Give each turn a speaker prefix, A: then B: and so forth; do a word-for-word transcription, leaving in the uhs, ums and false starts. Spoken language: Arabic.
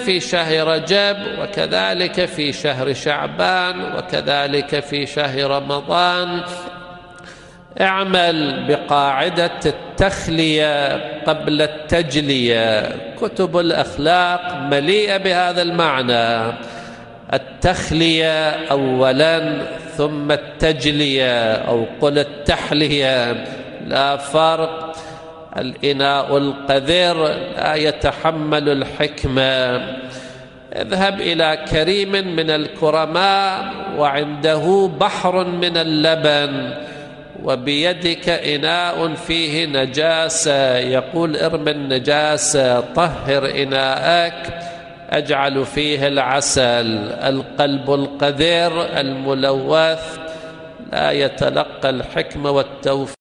A: في شهر رجب، وكذلك في شهر شعبان، وكذلك في شهر رمضان. اعمل بقاعدة التخلية قبل التجلية. كتب الأخلاق مليئة بهذا المعنى، التخلية أولا ثم التجلية، أو قل التحلية، لا فرق. الإناء القذر لا يتحمل الحكمة. اذهب إلى كريم من الكرماء وعنده بحر من اللبن، وبيدك إناء فيه نجاسة، يقول ارمي النجاسة، طهر إناءك، أجعل فيه العسل. القلب القذر الملوث لا يتلقى الحكمة والتوفيق.